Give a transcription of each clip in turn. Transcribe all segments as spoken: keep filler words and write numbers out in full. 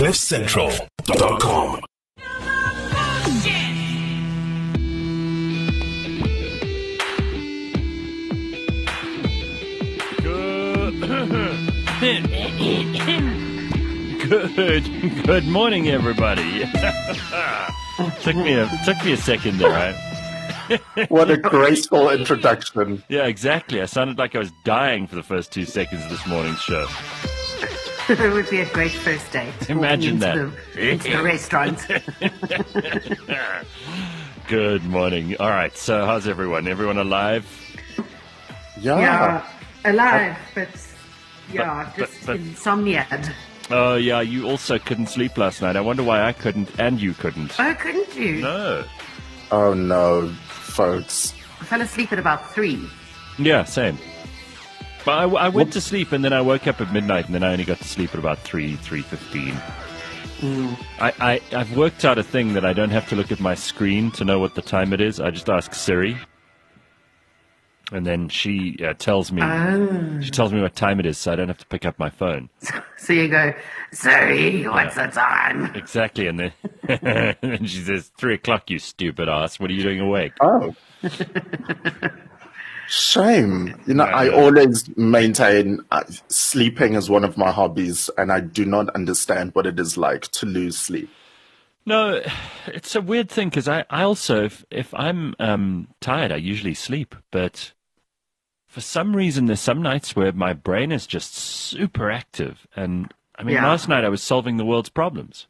cliff central dot com. Good, good morning, everybody. took me a took me a second there, right? What a graceful introduction. Yeah, exactly. I sounded like I was dying for the first two seconds of this morning's show. It would be a great first date. Imagine that. Into the, into the restaurant. Good morning. All right, so how's everyone? Everyone alive? Yeah. Yeah, alive, but yeah, But- just but- but- insomniac. Oh, yeah, you also couldn't sleep last night. I wonder why I couldn't and you couldn't. Oh, couldn't you? No. Oh no, folks. I fell asleep at about three. Yeah, same. But I, I went to sleep and then I woke up at midnight and then I only got to sleep at about three, three fifteen. Mm. I, I, I've worked out a thing that I don't have to look at my screen to know what the time it is. I just ask Siri. And then she uh, tells me Oh. she tells me what time it is, so I don't have to pick up my phone. So you go, sorry, what's the time? Exactly, and then and then she says, three o'clock, you stupid ass. What are you doing awake? Oh. Shame. You know, Yeah, I yeah. always maintain uh, sleeping is one of my hobbies, and I do not understand what it is like to lose sleep. No, it's a weird thing because I, I also, if, if I'm um, tired, I usually sleep. But for some reason, there's some nights where my brain is just super active. And I mean, Yeah. last night I was solving the world's problems.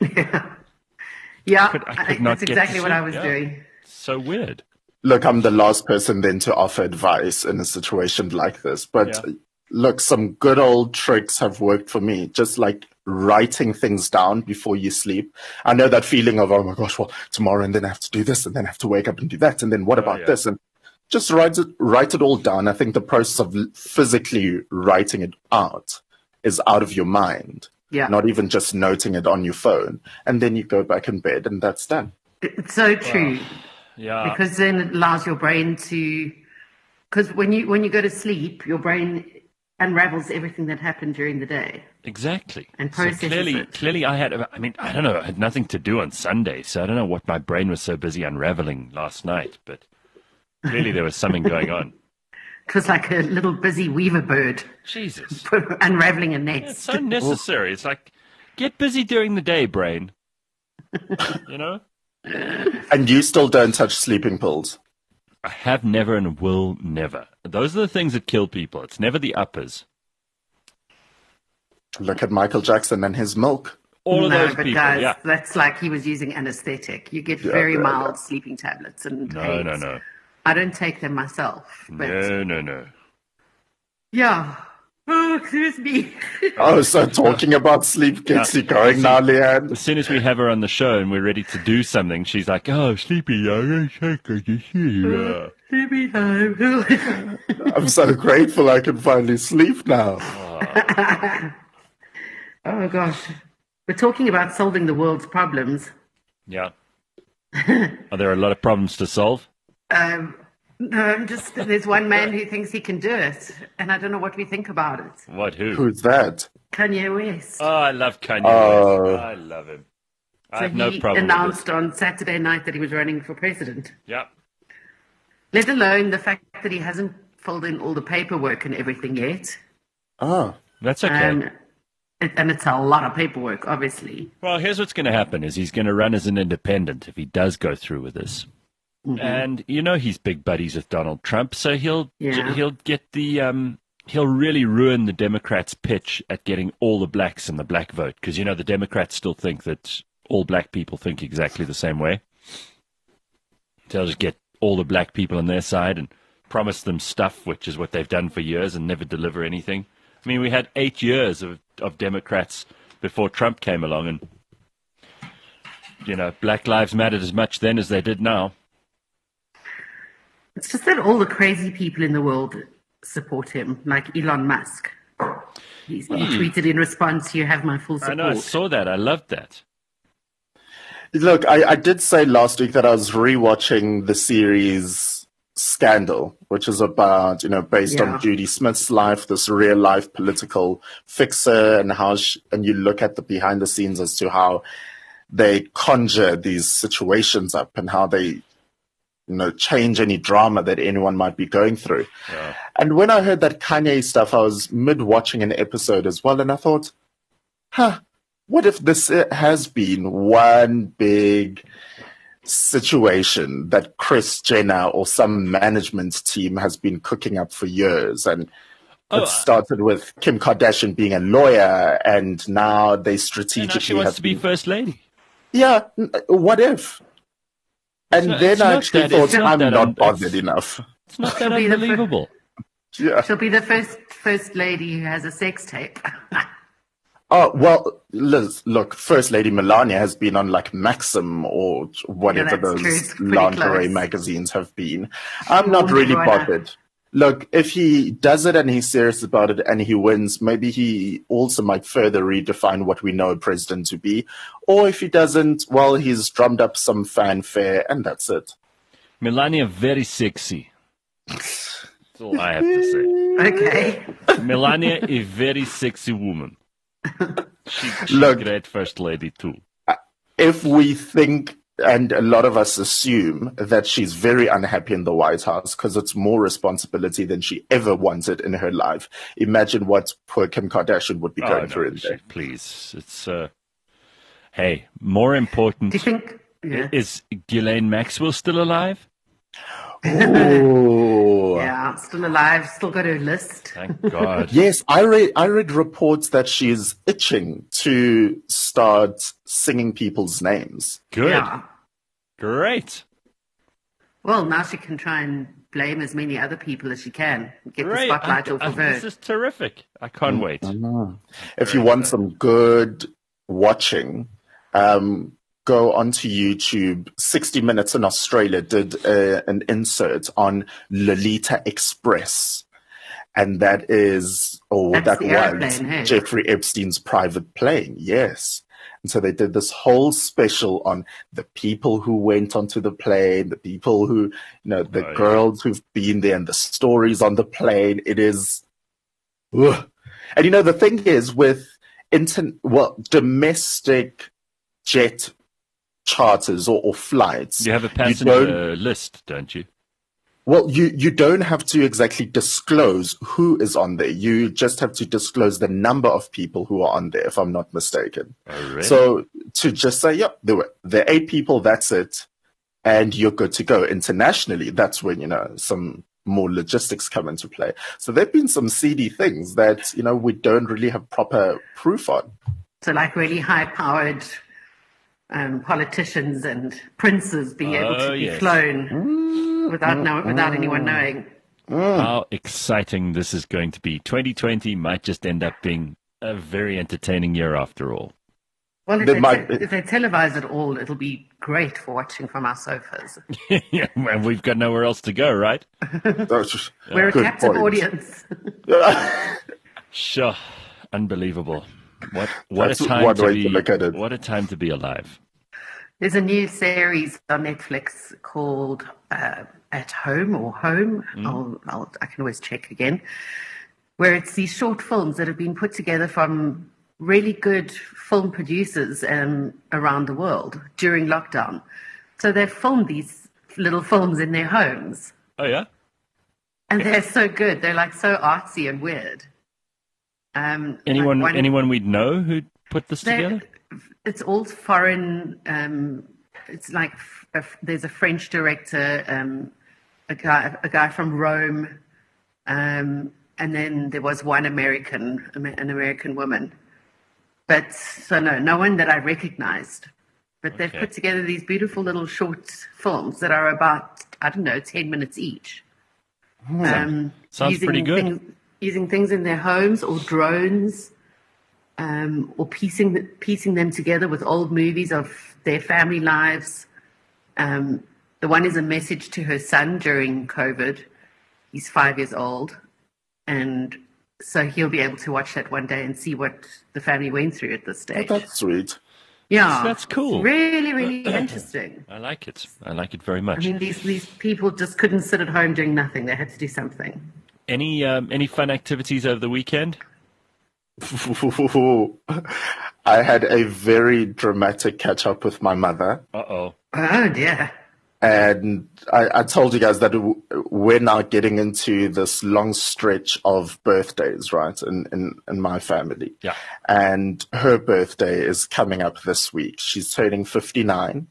Yeah, could- I I- could not that's get to exactly what I sleep, was yeah. doing. So weird. Look, I'm the last person then to offer advice in a situation like this. But Yeah. look, some good old tricks have worked for me. Just like writing things down before you sleep. I know that feeling of, oh my gosh, well, tomorrow and then I have to do this and then I have to wake up and do that. And then what Oh, about yeah. this? And just write it, write it all down. I think the process of l- physically writing it out is out of your mind, Yeah. not even just noting it on your phone. And then you go back in bed and that's done. It's so true. Yeah. Because then it allows your brain to, because when you when you go to sleep, your brain unravels everything that happened during the day. Exactly. And so processes clearly, it. clearly, I had. I mean, I don't know. I had nothing to do on Sunday, so I don't know what my brain was so busy unraveling last night. But clearly, there was something going on. It was like a little busy weaver bird Jesus, unraveling a it's nest. so necessary. It's like get busy during the day, brain. You know. And you still don't touch sleeping pills. I have never and will never. Those are the things that kill people. It's never the uppers. Look at Michael Jackson and his milk. All of no, those but people. guys, Yeah. that's like he was using anesthetic. You get Yeah, very yeah, mild yeah. sleeping tablets and No, aids. no, no, I don't take them myself, but no, no, no. yeah. Oh, excuse me. Oh, so talking about sleep gets Yeah. you going now, Leanne. As soon as we have her on the show and we're ready to do something, she's like, "Oh, sleepy, I gotta check on the sleep." Sleepy time. I'm so grateful I can finally sleep now. Oh gosh, we're talking about solving the world's problems. Yeah. Are there a lot of problems to solve? Um, no, I'm just there's one man who thinks he can do it, and I don't know what we think about it. What? Who? Who's that? Kanye West. Oh, I love Kanye Oh. West. I love him. I so have no he problem with announced on Saturday night that he was running for president. it. Yeah. Let alone the fact that he hasn't filled in all the paperwork and everything yet. Oh, That's okay. Um, it, and it's a lot of paperwork, obviously. Well, here's what's going to happen: is he's going to run as an independent if he does go through with this. Mm-hmm. And you know he's big buddies with Donald Trump, so he'll Yeah. he'll get the um, he'll really ruin the Democrats' pitch at getting all the blacks in the black vote, because you know the Democrats still think that all black people think exactly the same way. So they'll just get all the black people on their side and promise them stuff, which is what they've done for years, and never deliver anything. I mean, we had eight years of of Democrats before Trump came along, and you know, Black Lives mattered as much then as they did now. It's just that all the crazy people in the world support him, like Elon Musk. He's, he tweeted in response, "You have my full I support." know, I saw that. I loved that. look, I, I did say last week that I was rewatching the series Scandal, which is about, you know, based Yeah. on Judy Smith's life, this real life political fixer, and how, she, and you look at the behind the scenes as to how they conjure these situations up and how they, you know, change any drama that anyone might be going through. Yeah. And when I heard that Kanye stuff, I was mid watching an episode as well, and I thought, huh, what if this has been one big situation that Kris Jenner or some management team has been cooking up for years? And Oh, it started with Kim Kardashian being a lawyer, and now they And now strategically she wants have to be been- first lady. Yeah, n- what if? And not- then it's I not actually that- thought, it's not I'm that not un- bothered it's- enough. It's not that She'll be the fir- unbelievable. Yeah. She'll be the first first lady who has a sex tape. Oh, well, Liz, look, First Lady Melania has been on like Maxim or whatever Yeah, that's true. those It's pretty lingerie close. magazines have been. I'm not Warm really everyone up. bothered. Look, if he does it and he's serious about it and he wins, maybe he also might further redefine what we know a president to be. Or if he doesn't, well, he's drummed up some fanfare and that's it. Melania, very sexy. That's all I have to say. Okay. Melania, a very sexy woman. She, she's Look. great first lady too. If we think, and a lot of us assume, that she's very unhappy in the White House because it's more responsibility than she ever wanted in her life, imagine what poor Kim Kardashian would be Oh, going no, through in she- there. please. It's uh, hey, more important. Do you think? Yeah. Is Ghislaine Maxwell still alive? Oh. Yeah, still alive, still got her list. Thank God. Yes, I read I read reports that she's itching to start singing people's names. Good. Yeah. Great. Well, now she can try and blame as many other people as she can. Get Great. the spotlight I- off I- of her. This is terrific. I can't wait. If you want some good watching, um, go onto YouTube. sixty Minutes in Australia did uh, an insert on Lolita Express. And that is, or That's that the was airplane, hey? Jeffrey Epstein's private plane. Yes. And so they did this whole special on the people who went onto the plane, the people who, you know, the Oh, yeah. girls who've been there and the stories on the plane. It is, ugh. And you know, the thing is with inter- well, domestic jet charters or, or flights. You have a don't- passenger list, don't you? Well, you, you don't have to exactly disclose who is on there. You just have to disclose the number of people who are on there, if I'm not mistaken. Oh, really? So to just say, yep, there were there are eight people, that's it, and you're good to go. Internationally, that's when, you know, some more logistics come into play. So there've been some seedy things that, you know, we don't really have proper proof on. So, like really high-powered um, politicians and princes being able Oh, to be yes. flown without know, without anyone knowing. How exciting this is going to be. twenty twenty might just end up being a very entertaining year after all. Well, if They they, might te- be. if they televise it all, it'll be great for watching from our sofas. Yeah, and we've got nowhere else to go, right? That's just- We're a good captive point. audience. Sure. Unbelievable. What what That's a time one to way be to look at it. what a time to be alive. There's a new series on Netflix called uh, At Home or Home. I'll, I'll, I can always check again. Where it's these short films that have been put together from really good film producers um, around the world during lockdown. So they've filmed these little films in their homes. Oh yeah? And they're so good. They're like so artsy and weird. Um, Anyone like one- anyone we'd know who put this They're- together? It's all foreign. Um, it's like f- a f- there's a French director, um, a guy, a guy from Rome, um, and then there was one American, an American woman. But so no, no one that I recognized. But they've Okay. put together these beautiful little short films that are about I don't know ten minutes each. Um, Sounds using pretty good. Things, using things in their homes or drones. Um, or piecing piecing them together with old movies of their family lives. Um, the one is a message to her son during COVID. He's five years old, and so he'll be able to watch that one day and see what the family went through at this Oh, stage. that's sweet. Yeah. That's cool. It's really, really interesting. I like it. I like it very I much. mean, these, these people just couldn't sit at home doing nothing. They had to do something. Any um, any fun activities over the weekend? I had a very dramatic catch up with my mother. Uh-oh. Oh, dear. And I, I told you guys that we're now getting into this long stretch of birthdays, right, in, in, in my family. Yeah. And her birthday is coming up this week. She's turning fifty-nine.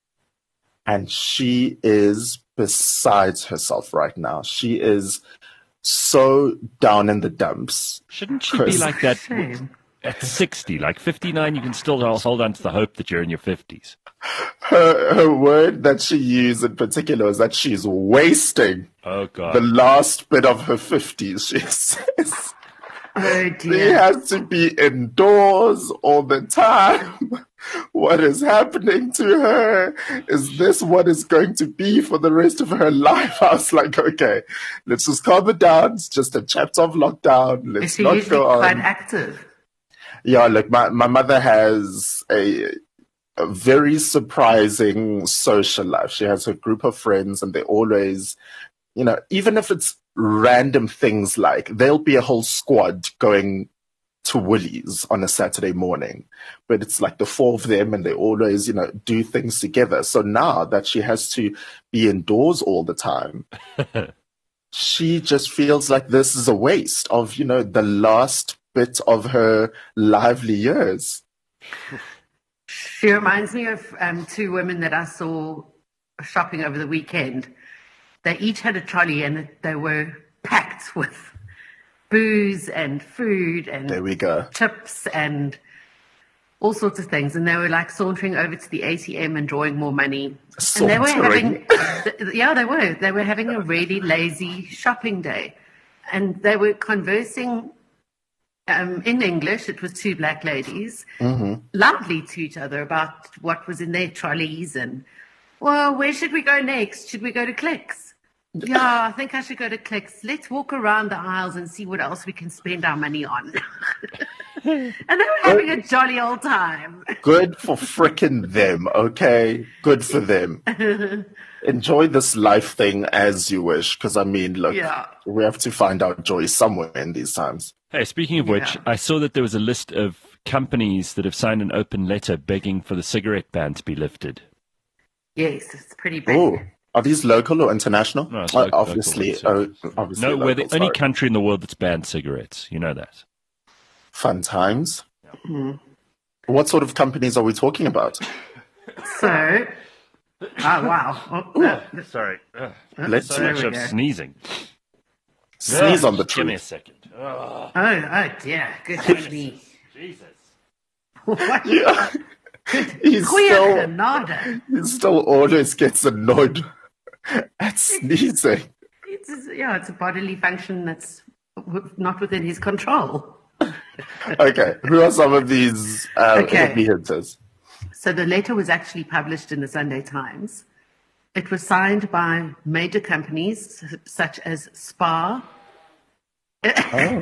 And she is besides herself right now. She is so down in the dumps. Shouldn't she be like that Shame. at sixty? Like fifty-nine, you can still hold on to the hope that you're in your fifties. Her, her word that she used in particular was that she's wasting Oh, God. the last bit of her fifties, she says. Oh, She dear. has to be indoors all the time. What is happening to her? Is this what is going to be for the rest of her life? I was like, okay, let's just calm it down. It's just a chapter of lockdown. Is Let's she not usually go quite on. active? Yeah, look, my, my mother has a, a very surprising social life. She has her group of friends, and they always, you know, even if it's random things like there'll be a whole squad going to Woolies on a Saturday morning, but it's like the four of them and they always, you know, do things together. So now that she has to be indoors all the time, she just feels like this is a waste of, you know, the last bit of her lively years. She reminds me of um, two women that I saw shopping over the weekend. They each had a trolley and they were packed with booze and food and There we go. chips and all sorts of things. And they were like sauntering over to the A T M and drawing more money. And they were Sauntering? having, yeah, they were. They were having a really lazy shopping day. And they were conversing um, in English. It was two black ladies, loudly to each other about what was in their trolleys and, well, where should we go next? Should we go to Clicks? Yeah, I think I should go to Clicks. Let's walk around the aisles and see what else we can spend our money on. And they were having a jolly old time. Good for frickin' them, okay? Good for them. Enjoy this life thing as you wish, because I mean, look, Yeah. we have to find our joy somewhere in these times. Hey, speaking of which, Yeah. I saw that there was a list of companies that have signed an open letter begging for the cigarette ban to be lifted. Yes, it's pretty big. Oh, are these local or international? No, it's Uh, lo- local obviously, ones, oh, obviously. No, we're the local, only sorry. country in the world that's banned cigarettes. You know that. Fun times. What sort of companies are we talking about? So, oh, wow. Oh, uh, Sorry. Let's There we I'm go. sneezing. sneeze on the Give me a truth. second. Oh, Oh, oh dear. Good me. Jesus. What? Yeah. He's Queer still, Canada. he still always gets annoyed at sneezing. It's, yeah, it's a bodily function that's w- not within his control. Okay, who are some of these uh, Okay. heavy hitters? So the letter was actually published in the Sunday Times. It was signed by major companies s- such as Spar. Oh.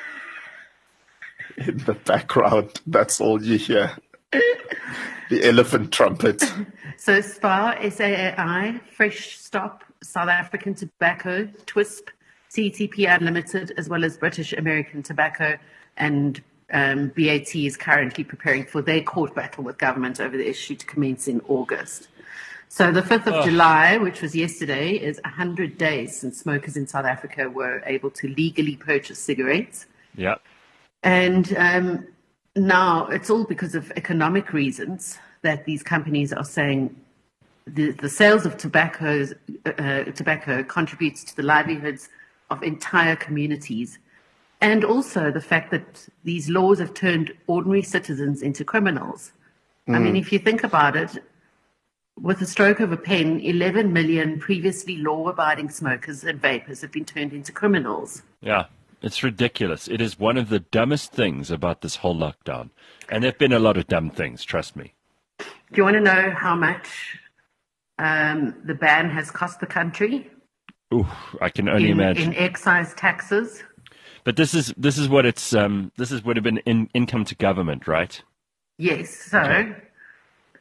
In the background, that's all you hear. The elephant trumpet. So Spar, S A A I, Fresh Stop, South African Tobacco, TWISP, C T P Unlimited, as well as British American Tobacco, and um, B A T is currently preparing for their court battle with government over the issue to commence in August. So the fifth of July, which was yesterday, is one hundred days since smokers in South Africa were able to legally purchase cigarettes. Yeah. And um, now it's all because of economic reasons that these companies are saying the, the sales of tobacco, uh, tobacco contributes to the livelihoods of entire communities. And also the fact that these laws have turned ordinary citizens into criminals. I mean, if you think about it, with a stroke of a pen, eleven million previously law-abiding smokers and vapors have been turned into criminals. Yeah. It's ridiculous. It is one of the dumbest things about this whole lockdown. And there have been a lot of dumb things, trust me. Do you want to know how much um, the ban has cost the country Ooh, I can only in, imagine. in excise taxes? But this is this is what it's um this is would have been in, income to government, right? Yes. So Okay.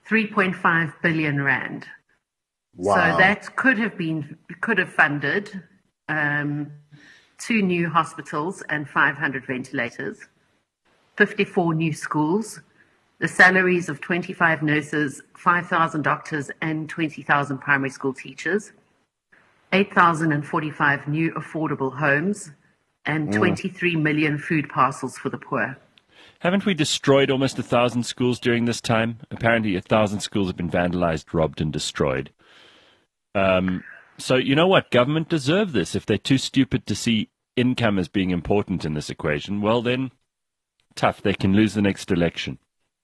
three point five billion rand. Wow. So that could have been could have funded um, two new hospitals and five hundred ventilators, fifty-four new schools, the salaries of twenty-five nurses, five thousand doctors, and twenty thousand primary school teachers, eight thousand forty-five new affordable homes, and twenty-three million food parcels for the poor. Haven't we destroyed almost a thousand schools during this time? Apparently, a thousand schools have been vandalized, robbed, and destroyed. Um, so you know what? Government deserve this. If they're too stupid to see income as being important in this equation, well then, tough. They can lose the next election.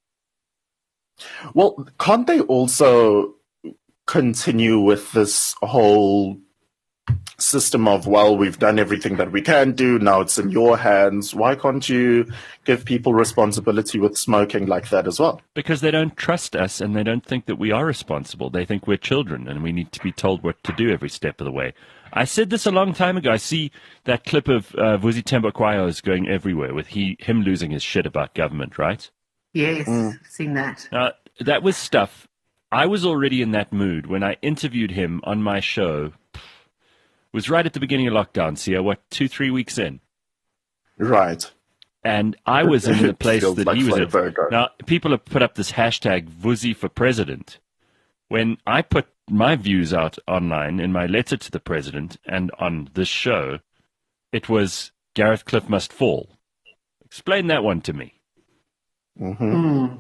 Well, can't they also continue with this whole system of, well, we've done everything that we can do, now it's in your hands? Why can't you give people responsibility with smoking like that as well? Because they don't trust us and they don't think that we are responsible. They think we're children and we need to be told what to do every step of the way. I said this a long time ago. I see that clip of uh, Vusi Thembekwayo is going everywhere with he him losing his shit about government, right? Yes, mm. seen that. Now, that was stuff. I was already in that mood when I interviewed him on my show. It was right at the beginning of lockdown, Sia, what, two, three weeks in? Right. And I was in the place that like he was in. Now, people have put up this hashtag Vusi for president. When I put my views out online in my letter to the president and on this show, it was Gareth Cliff must fall. Explain that one to me. Mm-hmm. Mm.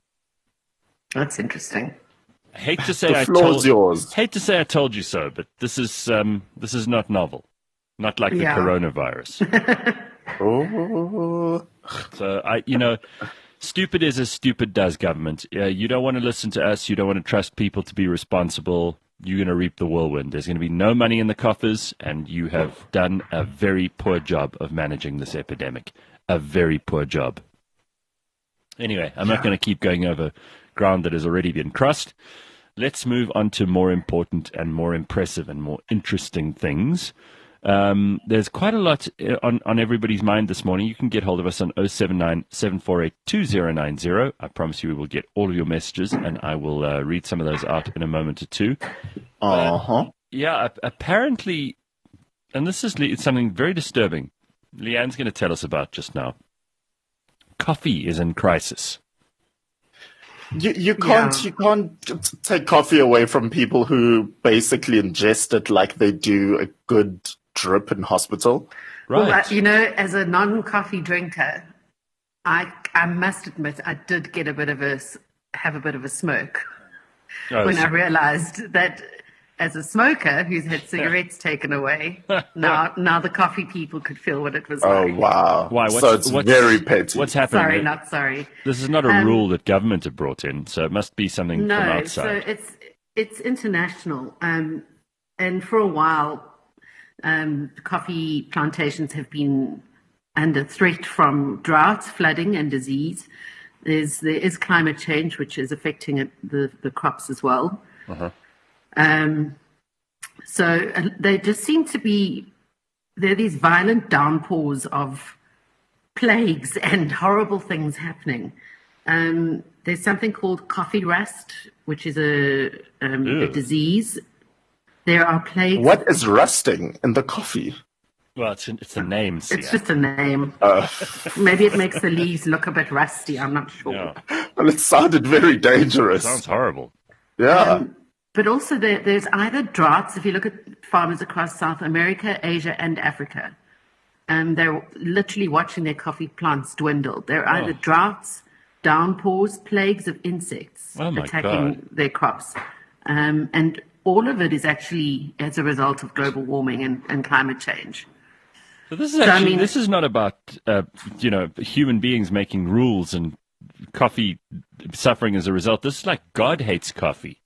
That's interesting. I hate to say the I floor's told yours. Hate to say I told you so, but this is um, this is not novel, not like yeah. the coronavirus. Oh. So I, you know, stupid is as stupid does government. Uh, you don't want to listen to us. You don't want to trust people to be responsible. You're going to reap the whirlwind. There's going to be no money in the coffers, and you have done a very poor job of managing this epidemic. A very poor job. Anyway, I'm yeah. not going to keep going over ground that has already been crossed. Let's move on to more important and more impressive and more interesting things. Um, there's quite a lot on, on everybody's mind this morning. You can get hold of us on oh seven nine, seven four eight, two oh nine oh. I promise you we will get all of your messages, and I will uh, read some of those out in a moment or two. Uh-huh. Uh, yeah, apparently, and this is it's something very disturbing, Leanne's going to tell us about just now. Coffee is in crisis. You you can't yeah. you can't take coffee away from people who basically ingest it like they do a good drip in hospital. Right. Well, you know, as a non-coffee drinker, I I must admit I did get a bit of a have a bit of a smirk oh, when so. I realised that as a smoker who's had cigarettes taken away, now now the coffee people could feel what it was oh, like. Oh wow! Why? What's, so it's what's, very petty. What's happening? Sorry, not sorry. This is not a um, rule that government have brought in, so it must be something no, from outside. So it's it's international, um, and for a while, um, coffee plantations have been under threat from drought, flooding, and disease. There's there is climate change, which is affecting it, the the crops as well. Uh-huh. Um, so uh, they just seem to be, there are these violent downpours of plagues and horrible things happening. Um, there's something called coffee rust, which is a, um, a disease. There are plagues. What is rusting in the coffee? Well, it's, it's a name. Sia. It's just a name. Uh. Maybe it makes the leaves look a bit rusty. I'm not sure. Yeah. Well, it sounded very dangerous. It sounds horrible. Yeah. Um, But also there, there's either droughts, if you look at farmers across South America, Asia, and Africa, um, they're literally watching their coffee plants dwindle. There are either oh. droughts, downpours, plagues of insects oh attacking God. their crops. Um, and all of it is actually as a result of global warming and, and climate change. So this is actually, so, I mean, this is not about, uh, you know, human beings making rules and coffee suffering as a result. This is like God hates coffee.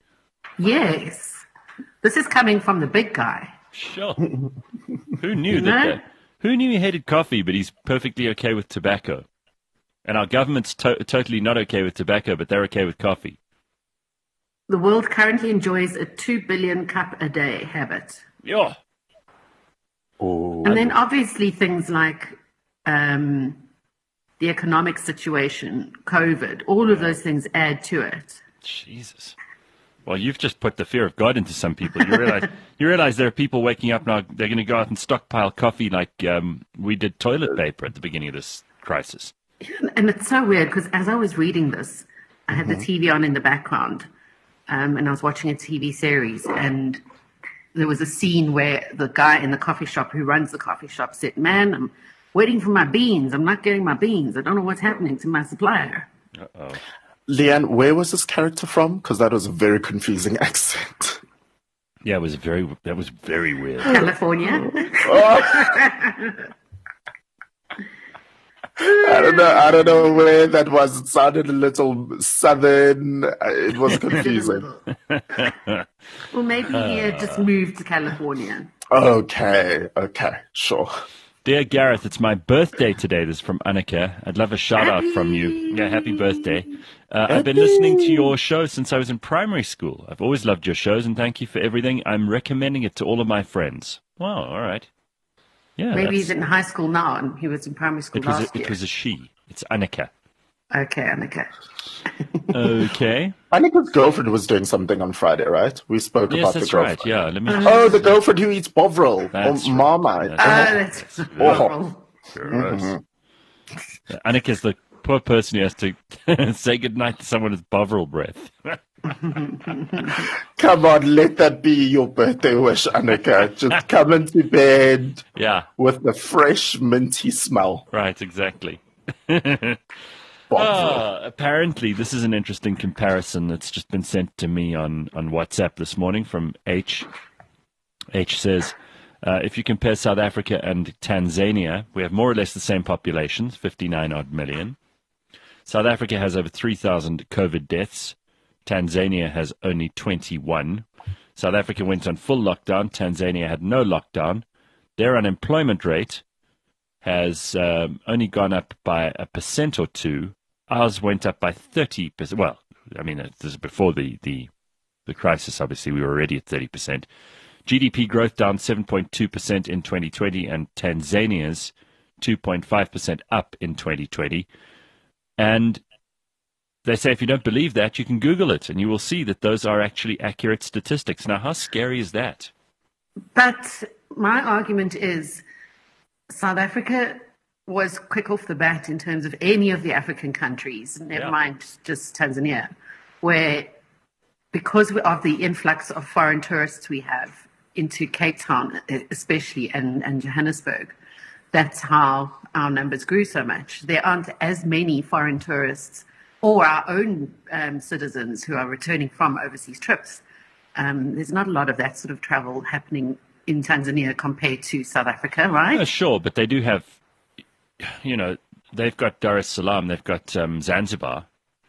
Yes. This is coming from the big guy. Sure. Who knew that, that? Who knew he hated coffee, but he's perfectly okay with tobacco? And our government's to- totally not okay with tobacco, but they're okay with coffee. The world currently enjoys a two billion cup a day habit. Yeah. Oh. And then obviously things like um, the economic situation, COVID, all of those things add to it. Jesus. Well, you've just put the fear of God into some people. You realize you realize there are people waking up now, they're going to go out and stockpile coffee like um, we did toilet paper at the beginning of this crisis. And it's so weird because as I was reading this, I had mm-hmm. the T V on in the background um, and I was watching a T V series, and there was a scene where the guy in the coffee shop who runs the coffee shop said, "Man, I'm waiting for my beans. I'm not getting my beans. I don't know what's happening to my supplier." Uh-oh. Leanne, where was this character from? Because that was a very confusing accent. Yeah, it was very, that was very weird. California. Oh. I don't know. I don't know where that was. It sounded a little southern. It was confusing. Well, maybe he had just moved to California. Okay. Okay. Sure. Dear Gareth, it's my birthday today. This is from Annika. I'd love a shout out from you. Yeah, happy birthday. Uh, I've been listening to your show since I was in primary school. I've always loved your shows, and thank you for everything. I'm recommending it to all of my friends. Wow, all right. Yeah, maybe he's in high school now, and he was in primary school it was last a, year. It was a she. It's Annika. Okay, Annika. Okay. Annika's girlfriend was doing something on Friday, right? We spoke yes, about the that's girlfriend. right. Yeah, let me. Oh, the girlfriend who eats Bovril That's or right. Marmite. Ah, that's horrible. Gross. Mm-hmm. Annika's the poor person who has to say goodnight to someone with Bovril breath. Come on, let that be your birthday wish, Annika. Just come into bed Yeah, with the fresh, minty smell. right, exactly. Bovril. Ah, apparently, this is an interesting comparison that's just been sent to me on, on WhatsApp this morning from H. H says, uh, if you compare South Africa and Tanzania, we have more or less the same populations, fifty-nine odd million. South Africa has over three thousand COVID deaths. Tanzania has only twenty-one. South Africa went on full lockdown. Tanzania had no lockdown. Their unemployment rate has um, only gone up by a percent or two. Ours went up by thirty percent. Well, I mean, this is before the, the, the crisis, obviously. We were already at thirty percent. G D P growth down seven point two percent in twenty twenty, and Tanzania's two point five percent up in twenty twenty. And they say if you don't believe that, you can Google it, and you will see that those are actually accurate statistics. Now, how scary is that? But my argument is South Africa was quick off the bat in terms of any of the African countries, never Yeah. mind just Tanzania, where because of the influx of foreign tourists we have into Cape Town, especially, and, and Johannesburg, that's how our numbers grew so much. There aren't as many foreign tourists or our own um, citizens who are returning from overseas trips. Um, there's not a lot of that sort of travel happening in Tanzania compared to South Africa, right? Uh, sure, but they do have, you know, they've got Dar es Salaam, they've got um, Zanzibar.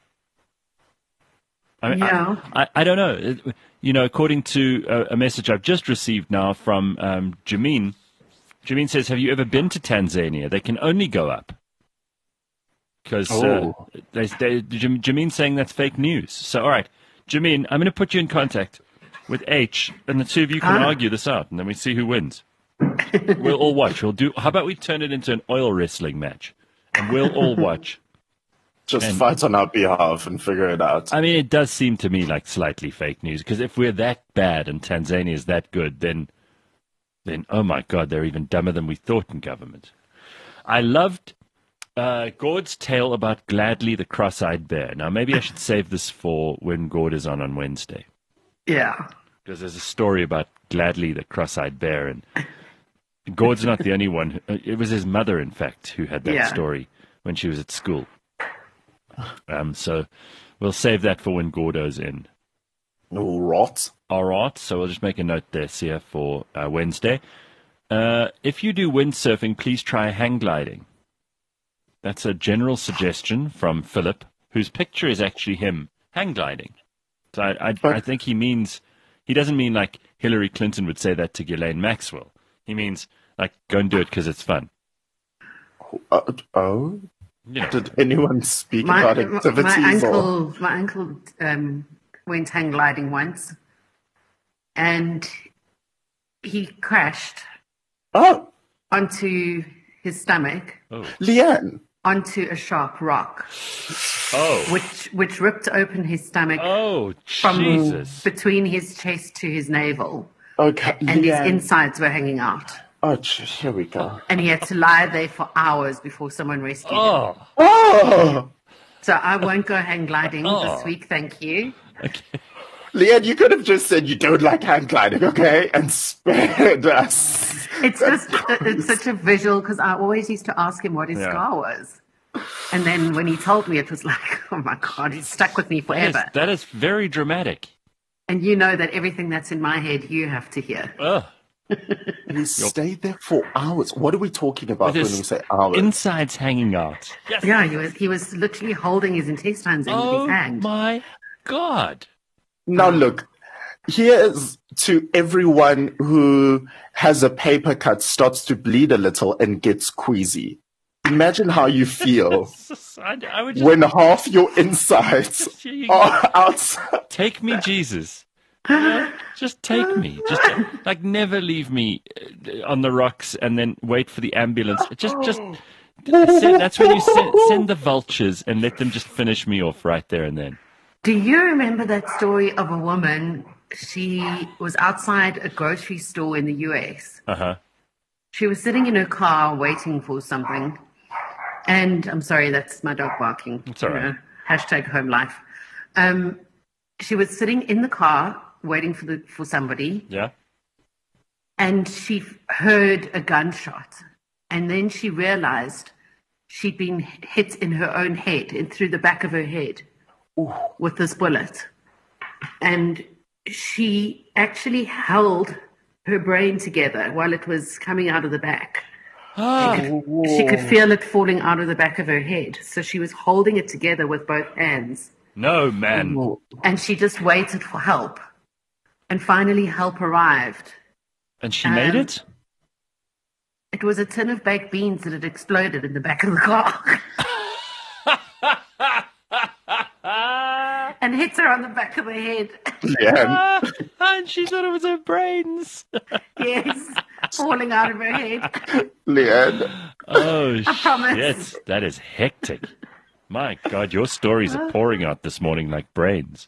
I mean, Yeah. I, I, I don't know. It- You know, according to a, a message I've just received now from um, Jameen, Jameen says, have you ever been to Tanzania? They can only go up. Because uh, Oh. they, they, Jam- Jameen's saying that's fake news. So, all right, Jameen, I'm going to put you in contact with H, and the two of you can Ah. argue this out, and then we see who wins. We'll all watch. We'll do. How about we turn it into an oil wrestling match, and we'll all watch. Just And- fight on our behalf and figure it out. I mean, it does seem to me like slightly fake news, because if we're that bad and Tanzania is that good, then, then oh my God, they're even dumber than we thought in government. I loved uh, Gord's tale about Gladly the cross-eyed bear. Now, maybe I should save this for when Gord is on on Wednesday, Yeah. because there's a story about Gladly the cross-eyed bear, and Gord's not the only one. Who, it was his mother, in fact, who had that Yeah. story when she was at school. Um, so we'll save that for when Gordo's in. No rot. All right, so we'll just make a note there, Sia, for uh, Wednesday. Uh, if you do windsurfing, please try hang gliding. That's a general suggestion from Philip, whose picture is actually him hang gliding. So I, I, I think he means, he doesn't mean like Hillary Clinton would say that to Ghislaine Maxwell. He means like go and do it because it's fun. Uh, oh? You know, Did anyone speak My, about my activities? or... uncle, my uncle um, went hang gliding once, and he crashed Oh, onto his stomach. oh, Leanne, onto a sharp rock, Oh. which which ripped open his stomach Oh, from Jesus. between his chest to his navel, Okay. and his Leanne. insides were hanging out. Oh, gee, here we go. And he had to lie there for hours before someone rescued him. Oh. Oh, So I won't go hang gliding Oh. this week, thank you. Okay. Leanne, you could have just said you don't like hang gliding, okay, and spared us. It's just, it's such a visual, because I always used to ask him what his Yeah. scar was. And then when he told me, it was like, oh my God, it's stuck with me That is, forever. that is very dramatic. And you know that everything that's in my head, you have to hear. Ugh. We stayed there for hours. What are we talking about With when his we say hours? insides hanging out. Yes. Yeah, he was he was literally holding his intestines in with Oh, his hand. my God. Now, look, here's to everyone who has a paper cut, starts to bleed a little, and gets queasy. Imagine how you feel I, I would just when half your insides are outside. take me, Jesus. Yeah, just take me. Just like never leave me uh, on the rocks and then wait for the ambulance. Just, just send, that's when you send, send the vultures and let them just finish me off right there and then. Do you remember that story of a woman? She was outside a grocery store in the U S. Uh huh. She was sitting in her car waiting for something. And I'm sorry, that's my dog barking. It's all right. You know, hashtag home life. Um, she was sitting in the car waiting for the for somebody, Yeah. and she heard a gunshot. And then she realized she'd been hit in her own head, and through the back of her head, with this bullet. And she actually held her brain together while it was coming out of the back. Ah, She could feel it falling out of the back of her head. So she was holding it together with both hands. no, man. And she just waited for help. And finally, help arrived. And she made Um, it? It was a tin of baked beans that had exploded in the back of the car and hit her on the back of the head. Yeah. Ah, and she thought it was her brains. Yes, falling out of her head. Leanne. Oh, promise. shit. That is hectic. My God, your stories are pouring out this morning like brains.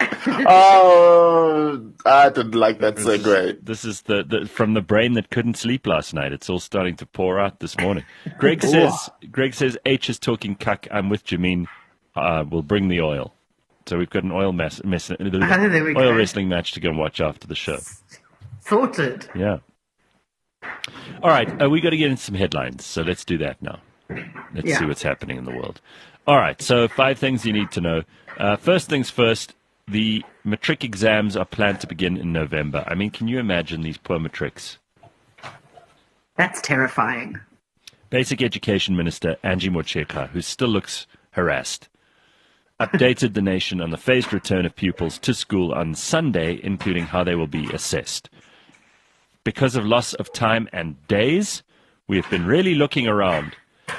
Oh, I didn't like that This so is- great. This is the, the from the brain that couldn't sleep last night. It's all starting to pour out this morning. Greg says, Greg says, H is talking cuck. I'm with Jameen. Uh, we'll bring the oil. So we've got an oil mess, mess Oh, there we oil go. wrestling match to go and watch after the show. Sorted. Yeah. All right, uh, we got to get into some headlines. So let's do that now. Let's Yeah. see what's happening in the world. All right, so five things you need to know. Uh, first things first, the matric exams are planned to begin in November. I mean, can you imagine these poor matrics? That's terrifying. Basic Education Minister Angie Motshekga, who still looks harassed, updated the nation on the phased return of pupils to school on Sunday, including how they will be assessed. Because of loss of time and days, we have been really looking around.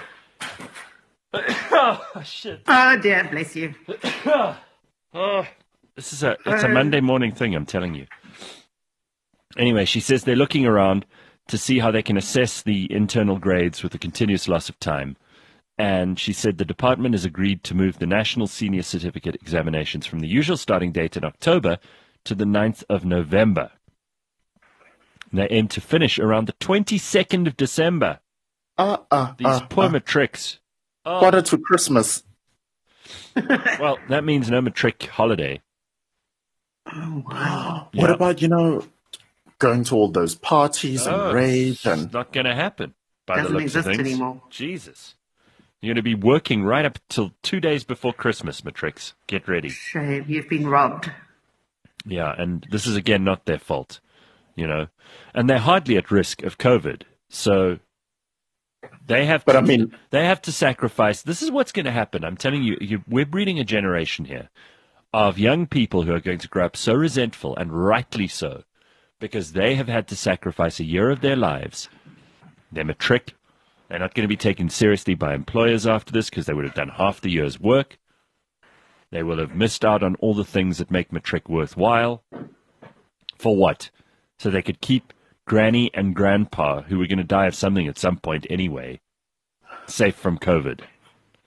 Oh, shit. Oh dear, bless you. Oh, this is a it's a Monday morning thing, I'm telling you. Anyway, she says they're looking around to see how they can assess the internal grades with the continuous loss of time. And she said the department has agreed to move the National Senior Certificate examinations from the usual starting date in October to the ninth of November. And they aim to finish around the twenty-second of December. Uh, uh, These uh, poor uh, matrics. quarter to Christmas. Well, that means no matric holiday. Oh wow. What Yeah. about, you know, going to all those parties Oh, and raves It's and not going to happen by Doesn't the looks of exist things. anymore. Jesus. You're going to be working right up till two days before Christmas, Matrix. Get ready. Shame. You've been robbed. Yeah, and this is, again, not their fault, you know. And they're hardly at risk of COVID. So they have But to, I mean- they have to sacrifice. This is what's going to happen. I'm telling you, you, we're breeding a generation here of young people who are going to grow up so resentful, and rightly so, because they have had to sacrifice a year of their lives. They're matric. They're not going to be taken seriously by employers after this because they would have done half the year's work. They will have missed out on all the things that make matric worthwhile. For what? So they could keep Granny and Grandpa, who were going to die of something at some point anyway, safe from COVID.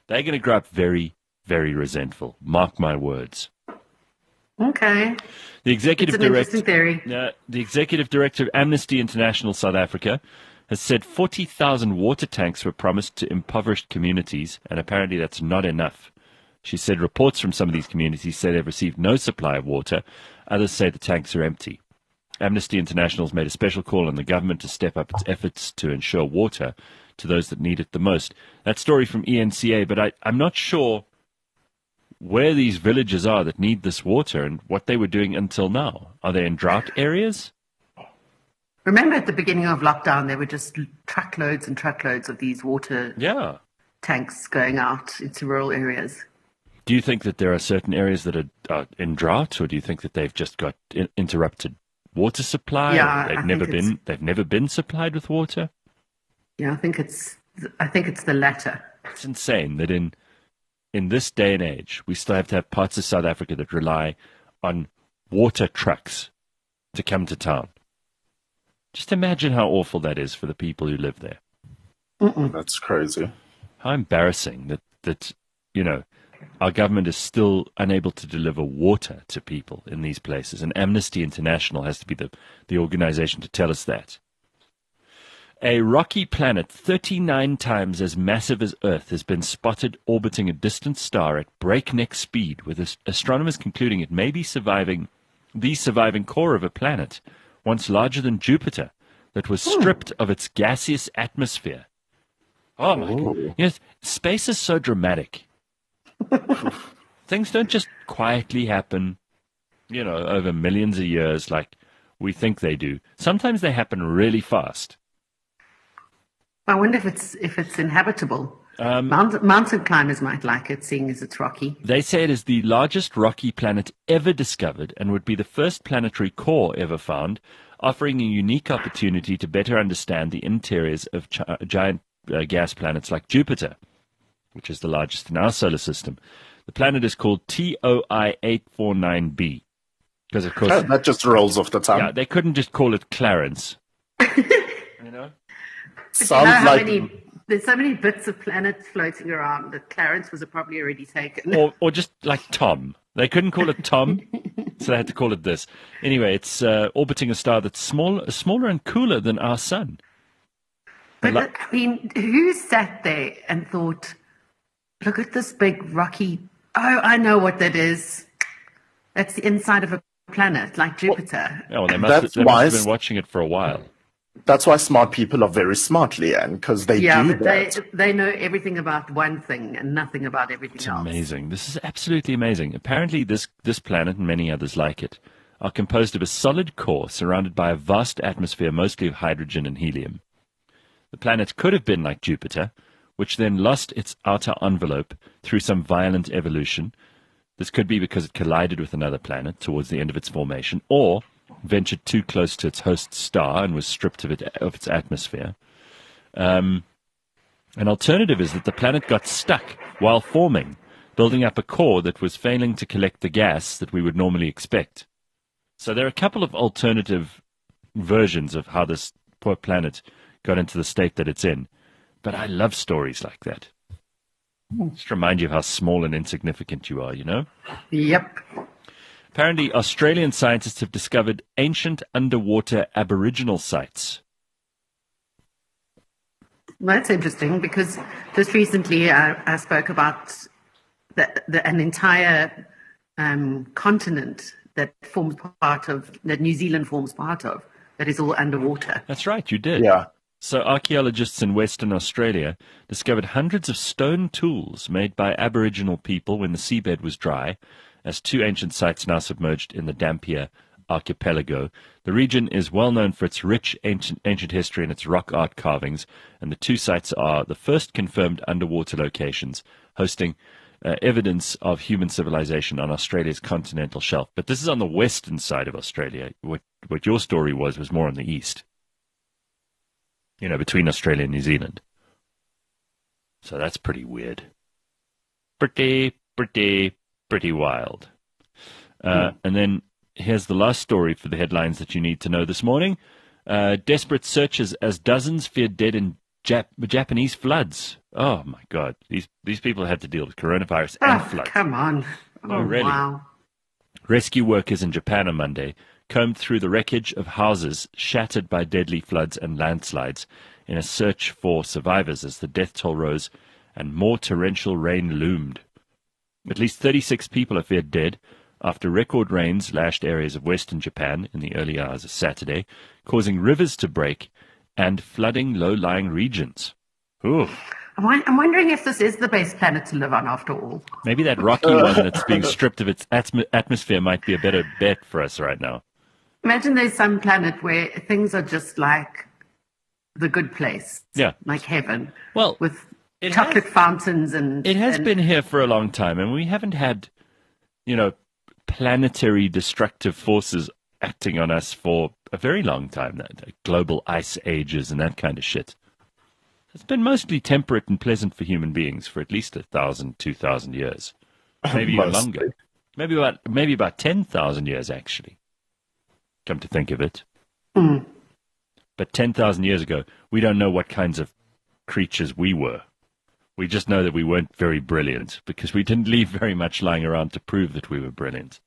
They're going to grow up very, very resentful. Mark my words. Okay. The executive It's an director, interesting theory. uh, the executive director of Amnesty International South Africa has said forty thousand water tanks were promised to impoverished communities, and apparently that's not enough. She said reports from some of these communities say they've received no supply of water. Others say the tanks are empty. Amnesty International has made a special call on the government to step up its efforts to ensure water to those that need it the most. That story from E N C A, but I, I'm not sure where these villages are that need this water and what they were doing until now. Are they in drought areas? Remember at the beginning of lockdown, there were just truckloads and truckloads of these water Yeah. tanks going out into rural areas. Do you think that there are certain areas that are, are in drought, or do you think that they've just got in- interrupted water supply? Yeah, or they've I never think it's- been. They've never been supplied with water. Yeah, I think it's I think it's the latter. It's insane that in in this day and age, we still have to have parts of South Africa that rely on water trucks to come to town. Just imagine how awful that is for the people who live there. That's crazy. How embarrassing that, that, you know, our government is still unable to deliver water to people in these places. And Amnesty International has to be the, the organization to tell us that. A rocky planet thirty-nine times as massive as Earth has been spotted orbiting a distant star at breakneck speed, with as- astronomers concluding it may be surviving the surviving core of a planet once larger than Jupiter that was stripped of its gaseous atmosphere. Oh my God. Yes, space is so dramatic. Things don't just quietly happen, you know, over millions of years like we think they do. Sometimes they happen really fast. I wonder if it's if it's inhabitable. Um, Mount, mountain climbers might like it, seeing as it's rocky. They say it is the largest rocky planet ever discovered and would be the first planetary core ever found, offering a unique opportunity to better understand the interiors of gi- giant uh, gas planets like Jupiter, which is the largest in our solar system. The planet is called T O I eight forty-nine b, because of course, Oh, that just rolls off the tongue. yeah, they couldn't just call it Clarence. You know, But Sounds you know how like many, there's so many bits of planets floating around that Clarence was probably already taken. or or just like Tom. They couldn't call it Tom, so they had to call it this. Anyway, it's uh, orbiting a star that's small, smaller and cooler than our sun. But Like- I mean, who sat there and thought, look at this big rocky, oh, I know what that is. That's the inside of a planet, like Jupiter. Oh, well, they must, have, That's they must have wise. been watching it for a while. That's why smart people are very smart, Leanne, because they yeah, do but they, that. they know everything about one thing and nothing about everything It's else. amazing. This is absolutely amazing. Apparently, this, this planet and many others like it are composed of a solid core surrounded by a vast atmosphere, mostly of hydrogen and helium. The planet could have been like Jupiter, which then lost its outer envelope through some violent evolution. This could be because it collided with another planet towards the end of its formation, or ventured too close to its host star and was stripped of, it, of its atmosphere. Um, an alternative is that the planet got stuck while forming, building up a core that was failing to collect the gas that we would normally expect. So there are a couple of alternative versions of how this poor planet got into the state that it's in. But I love stories like that. Just remind you of how small and insignificant you are, you know? Yep. Apparently, Australian scientists have discovered ancient underwater Aboriginal sites. That's interesting because just recently I, I spoke about the, the, an entire um, continent that forms part of, that New Zealand forms part of, that is all underwater. That's right, you did. Yeah. So archaeologists in Western Australia discovered hundreds of stone tools made by Aboriginal people when the seabed was dry, as two ancient sites now submerged in the Dampier archipelago. The region is well known for its rich ancient, ancient history and its rock art carvings, and the two sites are the first confirmed underwater locations, hosting uh, evidence of human civilization on Australia's continental shelf. But this is on the western side of Australia. What, what your story was was more on the east. You know, between Australia and New Zealand. So that's pretty weird. Pretty, pretty, pretty wild. Uh, and then here's the last story for the headlines that you need to know this morning. Uh, desperate searches as dozens feared dead in Jap- Japanese floods. Oh my God, these these people had to deal with coronavirus and Oh, floods. come on. Oh, really? Wow. Rescue workers in Japan on Monday combed through the wreckage of houses shattered by deadly floods and landslides in a search for survivors as the death toll rose and more torrential rain loomed. At least thirty-six people are feared dead after record rains lashed areas of western Japan in the early hours of Saturday, causing rivers to break and flooding low-lying regions. Ooh. I'm won- I'm wondering if this is the best planet to live on after all. Maybe that rocky one that's being stripped of its atm- atmosphere might be a better bet for us right now. Imagine there's some planet where things are just like the good place. Yeah. Like heaven. Well, with it chocolate has- fountains and... It has and- been here for a long time, and we haven't had, you know, planetary destructive forces acting on us for a very long time. That like global ice ages and that kind of shit. It's been mostly temperate and pleasant for human beings for at least a thousand, two thousand years, maybe even Mostly. longer. Maybe about maybe about ten thousand years actually. Come to think of it, Mm. but ten thousand years ago, we don't know what kinds of creatures we were. We just know that we weren't very brilliant because we didn't leave very much lying around to prove that we were brilliant.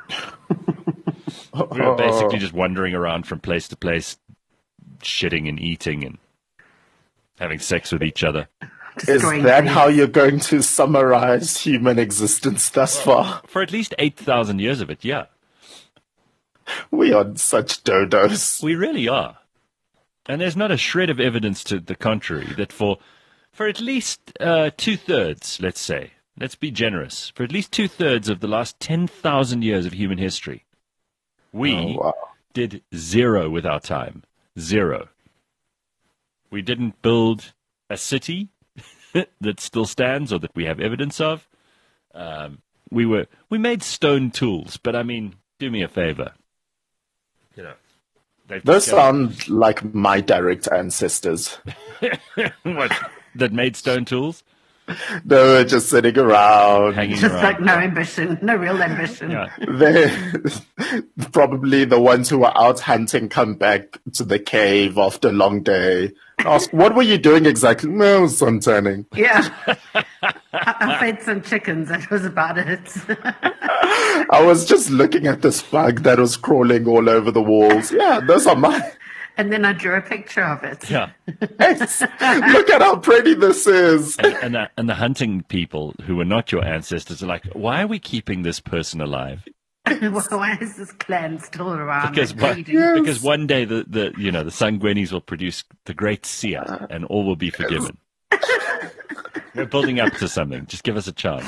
We were basically just wandering around from place to place, shitting and eating and having sex with each other. Is Destroying that trees. how you're going to summarize human existence thus far? For at least eight thousand years of it, yeah. We are such dodos. We really are. And there's not a shred of evidence to the contrary that for for at least uh, two-thirds, let's say, let's be generous, for at least two-thirds of the last ten thousand years of human history, we Oh, wow. did zero with our time. Zero. We didn't build a city that still stands or that we have evidence of. Um, we were we made stone tools, but I mean, do me a favor. You know, they've Those discovered- sound like my direct ancestors. what, that made stone tools, They were just sitting around. hanging Just around. like no ambition, no real ambition. Yeah. They're probably the ones who were out hunting come back to the cave after a long day. Ask, what were you doing exactly? No, suntanning. Yeah. I, I fed some chickens. That was about it. I was just looking at this bug that was crawling all over the walls. Yeah, those are mine. And then I drew a picture of it. Yeah. Yes. Look at how pretty this is. And, and, the, and the hunting people who were not your ancestors are like, why are we keeping this person alive? Why is this clan still around? Because and one, breeding? Yes. because one day the, the you know the Sangwenis will produce the great Sia and all will be forgiven. We're building up to something. Just give us a chance.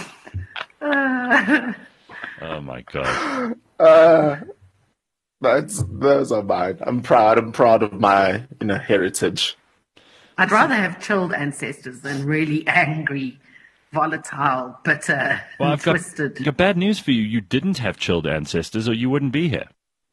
Oh my god. Uh, that's those are mine. I'm proud. I'm proud of my you know heritage. I'd rather have chilled ancestors than really angry, volatile, bitter, Well, and I've got, twisted. got bad news for you. You didn't have chilled ancestors, or you wouldn't be here.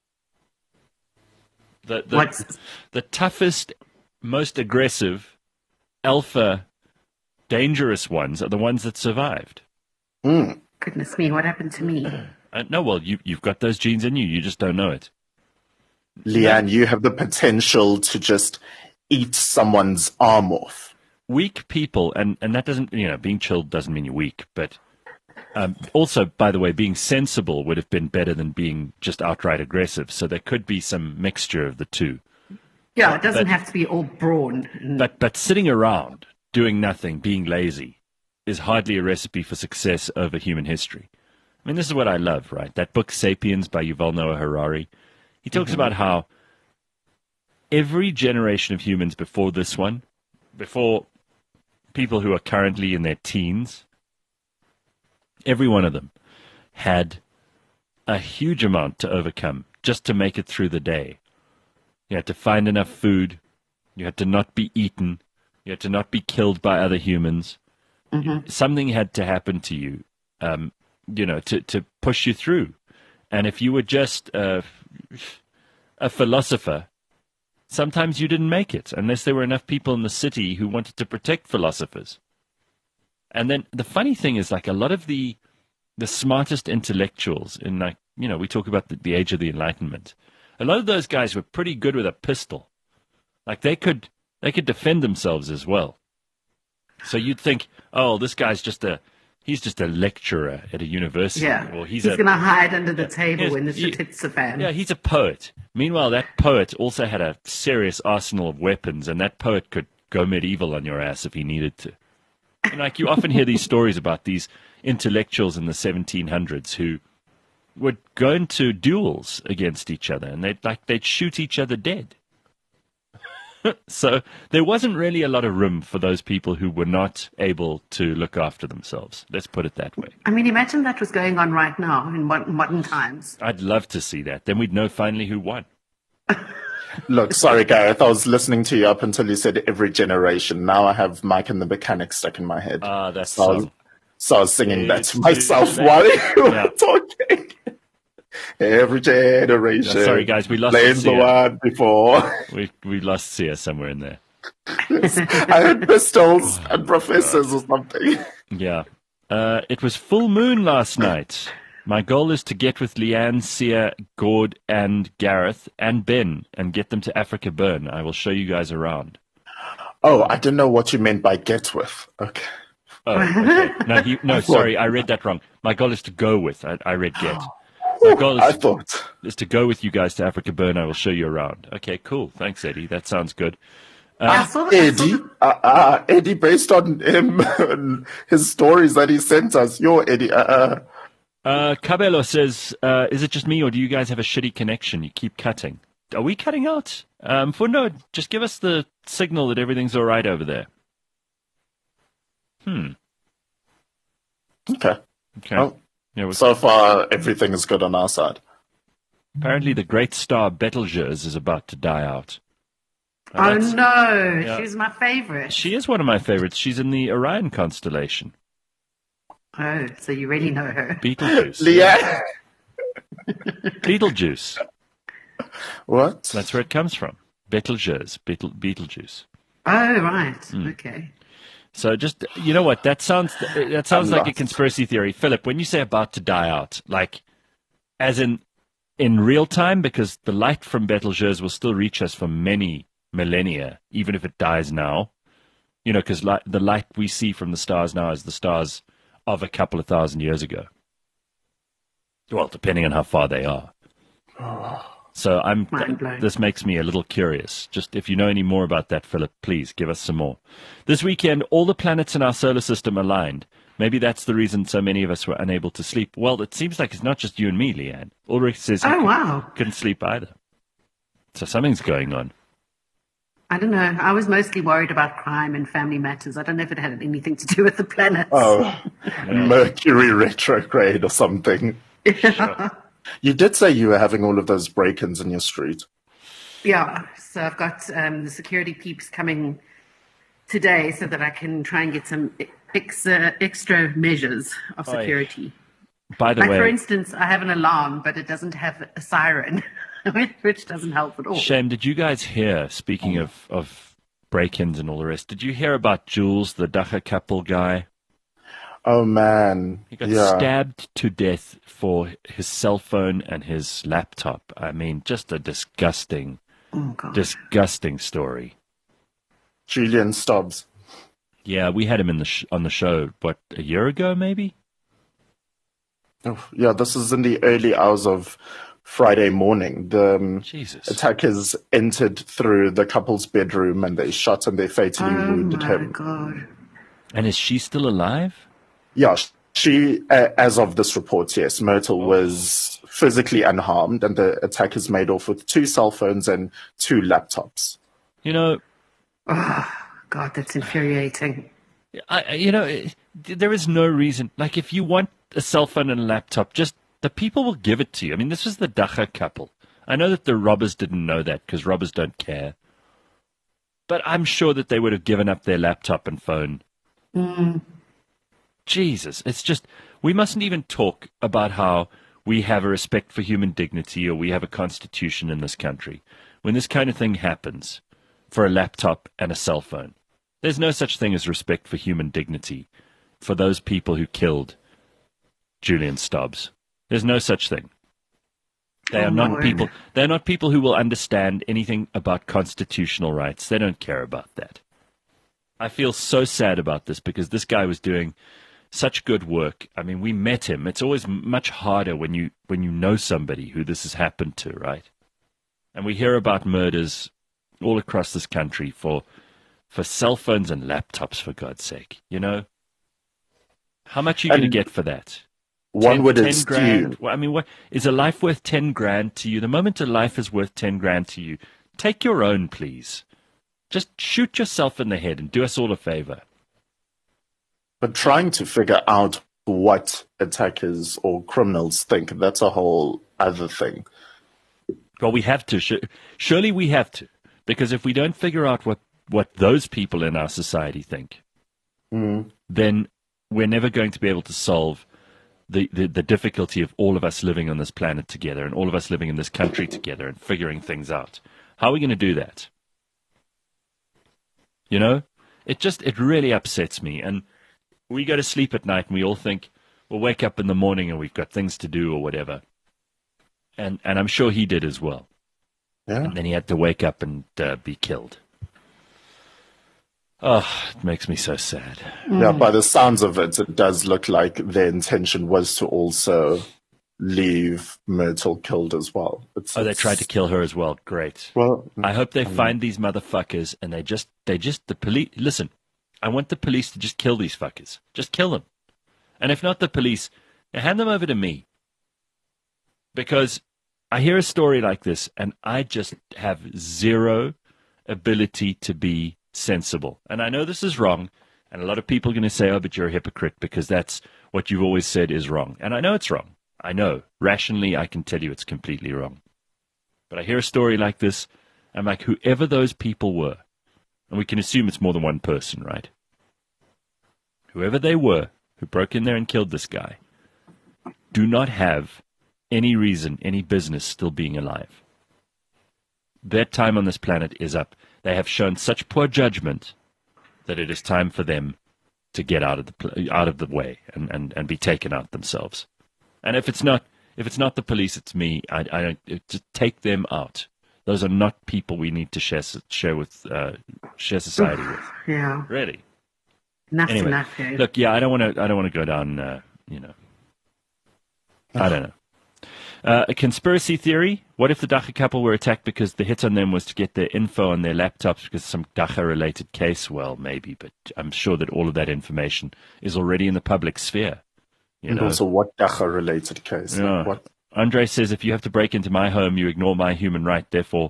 The the, What's- the toughest, most aggressive, alpha, dangerous ones are the ones that survived. Mm. Goodness me, what happened to me? Uh, no, well, you you've got those genes in you. You just don't know it. Leanne, you have the potential to just eat someone's arm off. Weak people, and, and that doesn't, you know, being chilled doesn't mean you're weak, but um, also, by the way, being sensible would have been better than being just outright aggressive. So there could be some mixture of the two. Yeah, it doesn't But- have to be all brawn. and- But but sitting around, doing nothing, being lazy, is hardly a recipe for success over human history. I mean, this is what I love, right? That book, Sapiens, by Yuval Noah Harari. He talks about how every generation of humans before this one, before people who are currently in their teens, every one of them had a huge amount to overcome just to make it through the day. You had to find enough food. You had to not be eaten. You had to not be killed by other humans. Something had to happen to you, um, you know, to, to push you through. And if you were just uh, a philosopher, sometimes you didn't make it unless there were enough people in the city who wanted to protect philosophers. And then the funny thing is, like, a lot of the the smartest intellectuals in, like, you know, we talk about the, the age of the Enlightenment. A lot of those guys were pretty good with a pistol. Like, they could They could defend themselves as well. So you'd think, oh, this guy's just a, he's just a lecturer at a university. Yeah, or he's, he's a, going to hide under the table he's- when the he- shit hits the fan. Yeah, he's a poet. Meanwhile, that poet also had a serious arsenal of weapons, and that poet could go medieval on your ass if he needed to. And like you often hear these stories about these intellectuals in the seventeen hundreds who would go into duels against each other, and they'd like they'd shoot each other dead. So there wasn't really a lot of room for those people who were not able to look after themselves. Let's put it that way. I mean, imagine that was going on right now in modern, modern times. I'd love to see that. Then we'd know finally who won. Look, sorry, Gareth. I was listening to you up until you said every generation. Now I have Mike and the Mechanic stuck in my head. Ah, that's so, I was, song. so I was singing that It's to myself too while late. you were Yeah. talking. Every generation. Yeah, sorry, guys, we lost blames the Sia. one before. We we lost Sia somewhere in there. I heard pistols and professors or something. Yeah. Uh, it was full moon last night. My goal is to get with Leanne, Sia, Gord, and Gareth, and Ben, and get them to Africa Burn. I will show you guys around. Oh, I didn't know what you meant by get with. Okay. Oh, okay. No, he, no, sorry, I read that wrong. My goal is to go with. I, I read get. My goal I is, thought. is to go with you guys to Africa Burn. I will show you around. Okay, cool. Thanks, Eddie. That sounds good. I saw the, I saw Eddie, the- uh, uh, Eddie, based on him, and his stories that he sent us, you're Eddie. Uh, uh, Uh, Cabello says, uh, is it just me or do you guys have a shitty connection? You keep cutting. Are we cutting out? Um, Fundo, just give us the signal that everything's all right over there. Hmm. okay. Okay. Well, Yeah, well, so far, everything is good on our side. apparently the great star Betelgeuse is about to die out. Uh, oh that's- no, yeah. she's my favorite. She is one of my favorites. She's in the Orion constellation. Oh, so you really know her. Beetlejuice. Leah, Beetlejuice. what? That's where it comes from. Betelgeuse. Beetle, Beetlejuice. Oh, right. Hmm. Okay. So just, you know what, that sounds that sounds I'm like a lost. conspiracy theory. Philip, when you say about to die out, like as in in real time, because the light from Betelgeuse will still reach us for many millennia, even if it dies now. You know, because light, the light we see from the stars now is the stars of a couple of thousand years ago. Well, depending on how far they are. So I'm. Mind blown. This makes me a little curious. Just if you know any more about that, Philip, please give us some more. This weekend, all the planets in our solar system aligned. Maybe that's the reason so many of us were unable to sleep. Well, it seems like it's not just you and me, Leanne. Ulrich says he Oh, cou- wow. couldn't sleep either. So something's going on. I don't know. I was mostly worried about crime and family matters. I don't know if it had anything to do with the planets. Oh, Mercury retrograde or something. You did say you were having all of those break-ins in your street. Yeah, so I've got um, the security peeps coming today so that I can try and get some extra, extra measures of Oi. security. By the Like, for way, instance, I have an alarm, but it doesn't have a siren, which doesn't help at all. Shame, did you guys hear, speaking of, of break-ins and all the rest, did you hear about Jules, the Dacha Kappel guy? Oh, man. He got yeah. stabbed to death for his cell phone and his laptop. I mean, just a disgusting, Oh, God. disgusting story. Julian Stubbs. Yeah, we had him in the sh- on the show, what, a year ago, maybe? Oh, yeah, this is in the early hours of Friday morning. The um, Jesus. attackers entered through the couple's bedroom and they shot and they fatally Oh, wounded my him. God. And is she still alive? Yeah, she, uh, as of this report, yes, Myrtle was physically unharmed and the attackers made off with two cell phones and two laptops. You know, Oh, God, that's infuriating. I, I- you know, it- there is no reason. Like, if you want a cell phone and a laptop, just the people will give it to you. I mean, this was the Dacha couple. I know that the robbers didn't know that because robbers don't care. But I'm sure that they would have given up their laptop and phone. Jesus, it's just, we mustn't even talk about how we have a respect for human dignity or we have a constitution in this country. When this kind of thing happens for a laptop and a cell phone, there's no such thing as respect for human dignity for those people who killed Julian Stubbs. There's no such thing. They Oh, are not Lord. people. They're not people who will understand anything about constitutional rights. They don't care about that. I feel so sad about this because this guy was doing such good work. I mean, we met him. It's always much harder when you when you know somebody who this has happened to, right? And we hear about murders all across this country for for cell phones and laptops, for God's sake. You know, how much are you going to And get for that? One ten, would ten assume. grand. Well, I mean, what is a life worth ten grand to you? The moment a life is worth ten grand to you, take your own, please. Just shoot yourself in the head and do us all a favor. But trying to figure out what attackers or criminals think, that's a whole other thing. Well, we have to. Surely we have to. Because if we don't figure out what, what those people in our society think, Mm. then we're never going to be able to solve the, the, the difficulty of all of us living on this planet together and all of us living in this country together and figuring things out. How are we going to do that? You know, it just, it really upsets me. And we go to sleep at night and we all think, we'll wake up in the morning and we've got things to do or whatever. And, and I'm sure he did as well. Yeah. And then he had to wake up and uh, be killed. Oh, it makes me so sad. Yeah, by the sounds of it, it does look like their intention was to also leave Myrtle killed as well. It's, Oh, they it's- tried to kill her as well. Great. Well, I hope they find these motherfuckers and they just, they just, the police, listen, I want the police to just kill these fuckers. Just kill them. And if not the police, hand them over to me. Because I hear a story like this and I just have zero ability to be sensible. And I know this is wrong. And a lot of people are going to say, oh, but you're a hypocrite because that's what you've always said is wrong. And I know it's wrong. I know. Rationally, I can tell you it's completely wrong. But I hear a story like this. I'm like, whoever those people were, and we can assume it's more than one person, right? Whoever they were who broke in there and killed this guy do not have any reason, any business still being alive. Their time on this planet is up. They have shown such poor judgment that it is time for them to get out of the pl- out of the way and, and, and be taken out themselves. And if it's not if it's not the police, it's me. I, I don't it, just take them out. Those are not people we need to share share with uh, share society with. Yeah. Really. Enough's Anyway, enough, eh? look, yeah, I don't want to. I don't want to go down. Uh, you know, I don't know. Uh, a conspiracy theory. What if the Dacha couple were attacked because the hit on them was to get their info on their laptops because of some Dacha-related case? Well, maybe, but I'm sure that all of that information is already in the public sphere. You and know? also what Dacha-related case? Yeah. Like what? Andre says, if you have to break into my home, you ignore my human right. Therefore,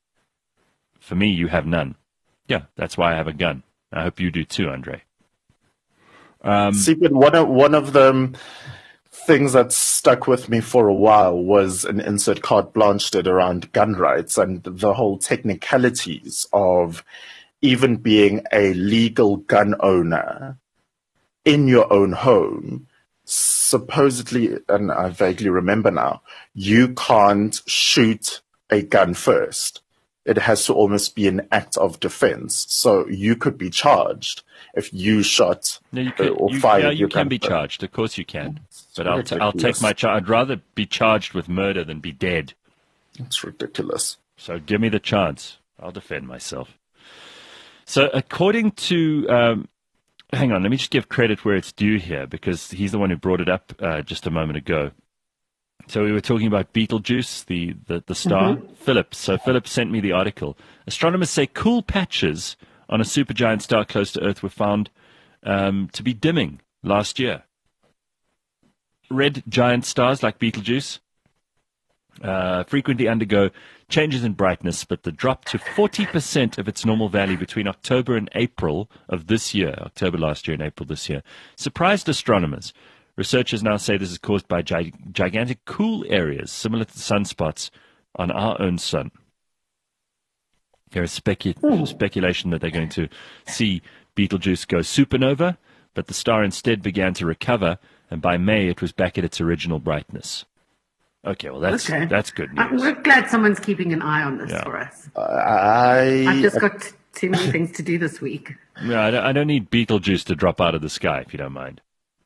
for me, you have none. Yeah, that's why I have a gun. I hope you do too, Andre. Um, See, but one of, one of the things that stuck with me for a while was an insert carte blanche did around gun rights and the whole technicalities of even being a legal gun owner in your own home. Supposedly, and I vaguely remember now, you can't shoot a gun first. It has to almost be an act of defense. So you could be charged if you shot no, you uh, can, or you, fired yeah, your you can gun be first. charged. Of course you can. But I'll, t- I'll ridiculous. take my charge. I'd rather be charged with murder than be dead. It's ridiculous. So give me the chance. I'll defend myself. So according to, um, hang on, let me just give credit where it's due here because he's the one who brought it up uh, just a moment ago. So we were talking about Betelgeuse, the, the, the star. Mm-hmm. Philip. So Philip sent me the article. Astronomers say cool patches on a supergiant star close to Earth were found um, to be dimming last year. Red giant stars like Betelgeuse uh, frequently undergo changes in brightness, but the drop to forty percent of its normal value between October and April of this year, October last year and April this year, surprised astronomers. Researchers now say this is caused by gi- gigantic cool areas similar to sunspots on our own sun. There is specu- mm. speculation that they're going to see Betelgeuse go supernova, but the star instead began to recover, and by May it was back at its original brightness. Okay, well, that's okay. that's good Uh, news. we're glad someone's keeping an eye on this Yeah. for us. I I've just got t- too many things to do this week. Yeah, I don't, I don't need Betelgeuse to drop out of the sky, if you don't mind.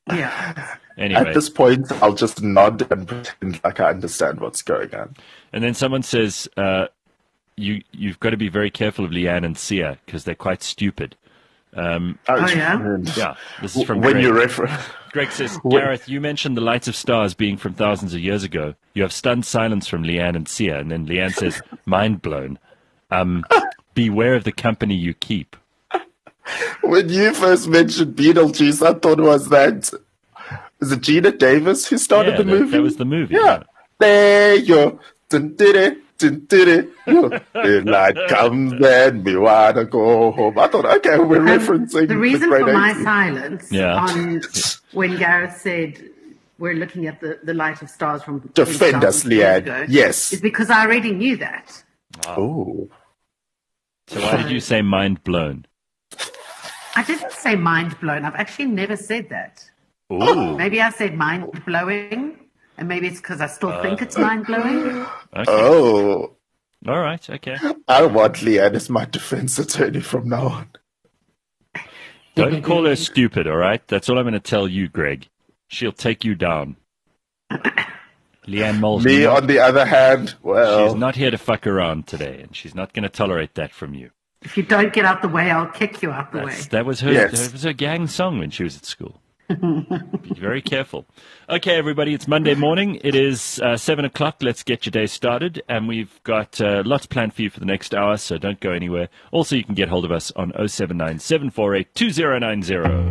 Yeah. Anyway. At this point, I'll just nod and pretend like I understand what's going on. And then someone says, uh, you, you've got to be very careful of Leanne and Sia because they're quite stupid. Um, Oh, Oh, yeah? yeah, this is from when Greg. you refer, Greg says, Gareth, you mentioned the Lights of Stars being from thousands of years ago. You have stunned silence from Leanne and Sia. And then Leanne says, mind blown. Um, beware of the company you keep. when you first mentioned Beetlejuice, I thought it was that. Is it Gina Davis who started Yeah, the that- movie? that was the movie, Yeah. yeah. There you go. Dun, did it, dun, did it. Daylight comes and we wanna go home. I thought, okay, we're Um, referencing the reason great for my eighties. silence Yeah. on when Gareth said we're looking at the, the light of stars from Defend us, twenty thousand years Leanne. ago Yes. is because I already knew that. Oh. So why did you say mind blown? I didn't say mind blown. I've actually never said that. Ooh, Maybe I said mind blowing, and maybe it's because I still Uh, think it's mind blowing. okay. Oh. All right, okay. I want Leanne as my defense attorney from now on. Don't call her stupid, all right? That's all I'm going to tell you, Greg. She'll take you down. Leanne Moll's Me, not, on the other hand, well, she's not here to fuck around today, and she's not going to tolerate that from you. If you don't get out the way, I'll kick you out the way. That's, that was her. Yes. That was her gang song when she was at school. Be very careful. Okay, everybody, it's Monday morning. It is uh, seven o'clock. Let's get your day started, and we've got uh, lots planned for you for the next hour. So don't go anywhere. Also, you can get hold of us on oh seven nine, seven four eight, two oh nine oh.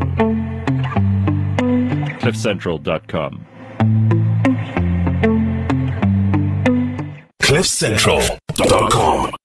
cliff central dot com. cliff central dot com